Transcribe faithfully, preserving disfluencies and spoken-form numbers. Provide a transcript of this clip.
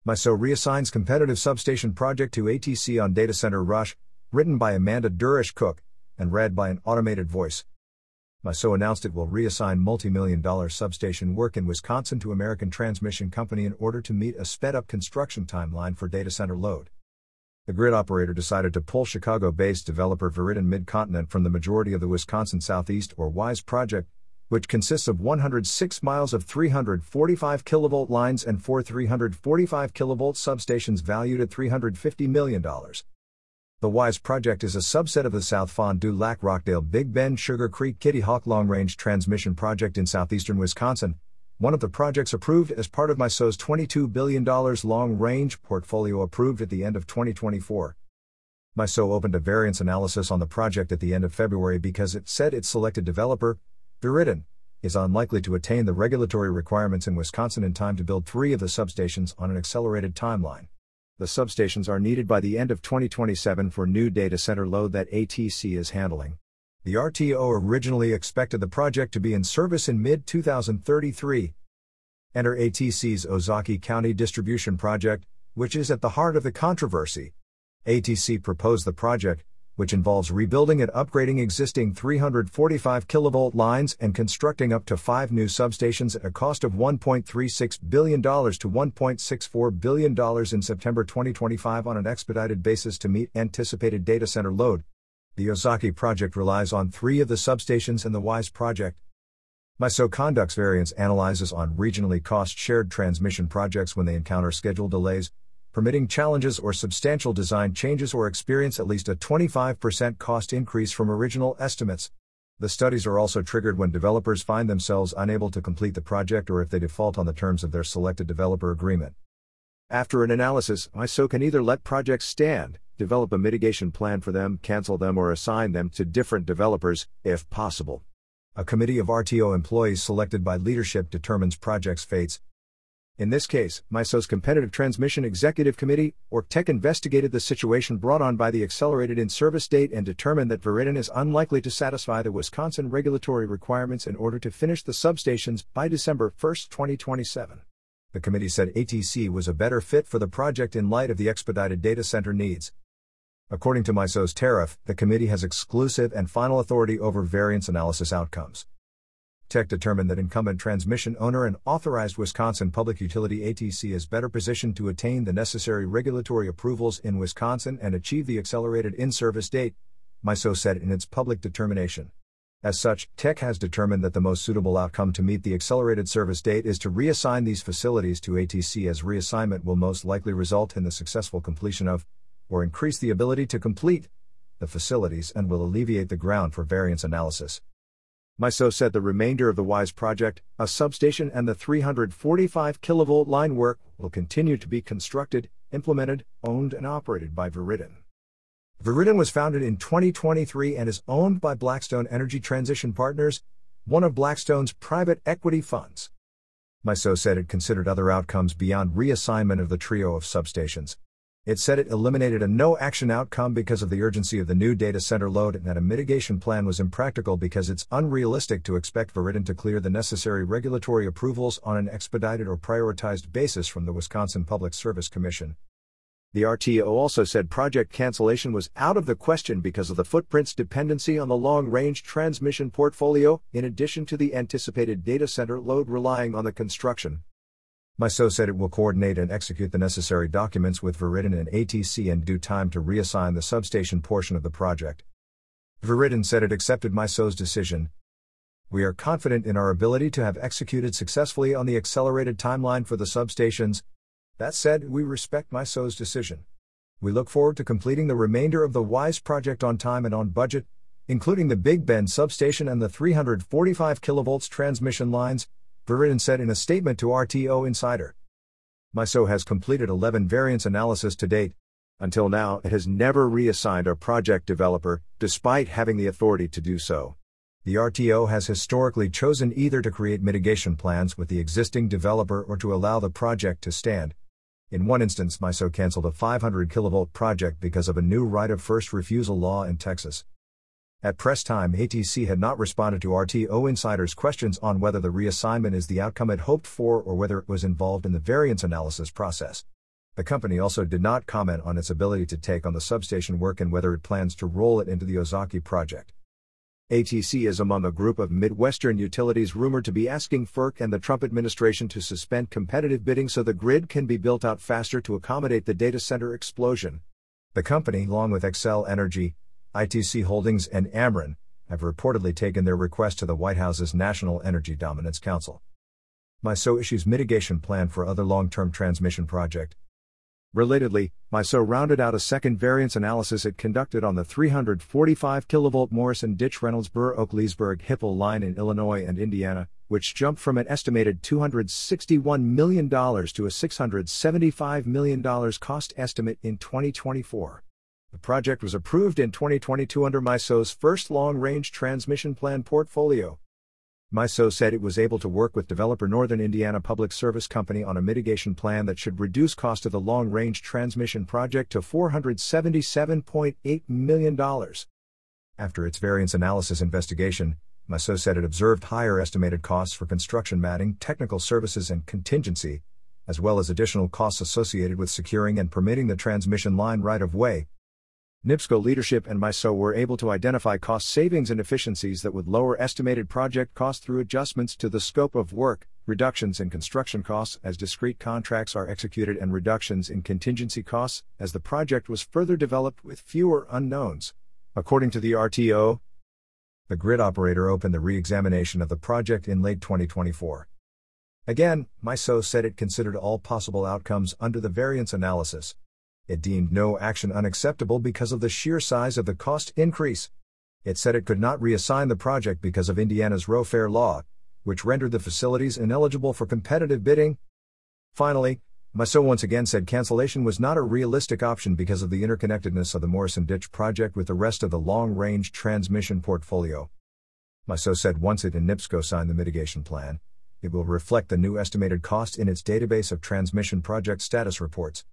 MISO reassigns competitive substation project to A T C on data center rush, written by Amanda Durish-Cook, and read by an automated voice. MISO announced it will reassign multi-million dollar substation work in Wisconsin to American Transmission Company in order to meet a sped-up construction timeline for data center load. The grid operator decided to pull Chicago-based developer Viridien Mid-Continent from the majority of the Wisconsin Southeast or WISE project, which consists of one hundred six miles of three hundred forty-five kilovolt lines and four three hundred forty-five kilovolt substations valued at three hundred fifty million dollars. The WISE project is a subset of the South Fond du Lac Rockdale Big Bend Sugar Creek Kitty Hawk Long Range Transmission Project in southeastern Wisconsin, one of the projects approved as part of MISO's twenty-two billion dollars long-range portfolio approved at the end of twenty twenty-four. MISO opened a variance analysis on the project at the end of February because it said its selected developer, Viridien, is unlikely to attain the regulatory requirements in Wisconsin in time to build three of the substations on an accelerated timeline. The substations are needed by the end of twenty twenty-seven for new data center load that A T C is handling. The R T O originally expected the project to be in service in mid twenty thirty-three. Enter A T C's Ozaukee County Distribution Project, which is at the heart of the controversy. A T C proposed the project, which involves rebuilding and upgrading existing three hundred forty-five kilovolt lines and constructing up to five new substations at a cost of one point three six billion dollars to one point six four billion dollars in September twenty twenty-five on an expedited basis to meet anticipated data center load. The Ozaukee project relies on three of the substations in the WISE project. MISO conducts variance analyses on regionally cost-shared transmission projects when they encounter schedule delays, permitting challenges or substantial design changes or experience at least a twenty-five percent cost increase from original estimates. The studies are also triggered when developers find themselves unable to complete the project or if they default on the terms of their selected developer agreement. After an analysis, MISO can either let projects stand, develop a mitigation plan for them, cancel them, or assign them to different developers, if possible. A committee of R T O employees selected by leadership determines projects' fates. In this case, MISO's Competitive Transmission Executive Committee, or C T E C, investigated the situation brought on by the accelerated in-service date and determined that Viridien is unlikely to satisfy the Wisconsin regulatory requirements in order to finish the substations by December first, twenty twenty-seven. The committee said A T C was a better fit for the project in light of the expedited data center needs. According to MISO's tariff, the committee has exclusive and final authority over variance analysis outcomes. C T E C determined that incumbent transmission owner and authorized Wisconsin Public Utility A T C is better positioned to attain the necessary regulatory approvals in Wisconsin and achieve the accelerated in-service date, MISO said in its public determination. As such, C T E C has determined that the most suitable outcome to meet the accelerated service date is to reassign these facilities to A T C, as reassignment will most likely result in the successful completion of, or increase the ability to complete, the facilities and will alleviate the ground for variance analysis. MISO said the remainder of the WISE project, a substation and the three hundred forty-five kilovolt line work, will continue to be constructed, implemented, owned and operated by Viridien. Viridien was founded in twenty twenty-three and is owned by Blackstone Energy Transition Partners, one of Blackstone's private equity funds. MISO said it considered other outcomes beyond reassignment of the trio of substations. It said it eliminated a no-action outcome because of the urgency of the new data center load and that a mitigation plan was impractical because it's unrealistic to expect Viridien to clear the necessary regulatory approvals on an expedited or prioritized basis from the Wisconsin Public Service Commission. The R T O also said project cancellation was out of the question because of the footprint's dependency on the long-range transmission portfolio, in addition to the anticipated data center load relying on the construction. MISO said it will coordinate and execute the necessary documents with Viridien and A T C in due time to reassign the substation portion of the project. Viridien said it accepted MISO's decision. We are confident in our ability to have executed successfully on the accelerated timeline for the substations. That said, we respect MISO's decision. We look forward to completing the remainder of the WISE project on time and on budget, including the Big Bend substation and the three hundred forty-five kilovolts transmission lines, Viridien said in a statement to R T O Insider. MISO has completed eleven variance analyses to date. Until now, it has never reassigned a project developer, despite having the authority to do so. The R T O has historically chosen either to create mitigation plans with the existing developer or to allow the project to stand. In one instance, MISO canceled a five hundred kilovolt project because of a new right of first refusal law in Texas. At press time, A T C had not responded to R T O Insider's questions on whether the reassignment is the outcome it hoped for or whether it was involved in the variance analysis process. The company also did not comment on its ability to take on the substation work and whether it plans to roll it into the Ozaki project. A T C is among a group of Midwestern utilities rumored to be asking F E R C and the Trump administration to suspend competitive bidding so the grid can be built out faster to accommodate the data center explosion. The company, along with Xcel Energy, I T C Holdings, and Ameren, have reportedly taken their request to the White House's National Energy Dominance Council. MISO issues mitigation plan for other long-term transmission project. Relatedly, MISO rounded out a second variance analysis it conducted on the three hundred forty-five kilovolt Morrison Ditch Reynoldsburg Oak Leesburg Hipple line in Illinois and Indiana, which jumped from an estimated two hundred sixty-one million dollars to a six hundred seventy-five million dollars cost estimate in twenty twenty-four. The project was approved in twenty twenty-two under MISO's first long-range transmission plan portfolio. MISO said it was able to work with developer Northern Indiana Public Service Company on a mitigation plan that should reduce cost of the long-range transmission project to four hundred seventy-seven point eight million dollars. After its variance analysis investigation, MISO said it observed higher estimated costs for construction matting, technical services and contingency, as well as additional costs associated with securing and permitting the transmission line right-of-way. NIPSCO leadership and MISO were able to identify cost savings and efficiencies that would lower estimated project costs through adjustments to the scope of work, reductions in construction costs as discrete contracts are executed, and reductions in contingency costs as the project was further developed with fewer unknowns. According to the R T O, the grid operator opened the re-examination of the project in late twenty twenty-four. Again, MISO said it considered all possible outcomes under the variance analysis. It deemed no action unacceptable because of the sheer size of the cost increase. It said it could not reassign the project because of Indiana's RO-FARE law, which rendered the facilities ineligible for competitive bidding. Finally, MISO once again said cancellation was not a realistic option because of the interconnectedness of the Morrison Ditch project with the rest of the long-range transmission portfolio. MISO said once it and NIPSCO sign the mitigation plan, it will reflect the new estimated cost in its database of transmission project status reports.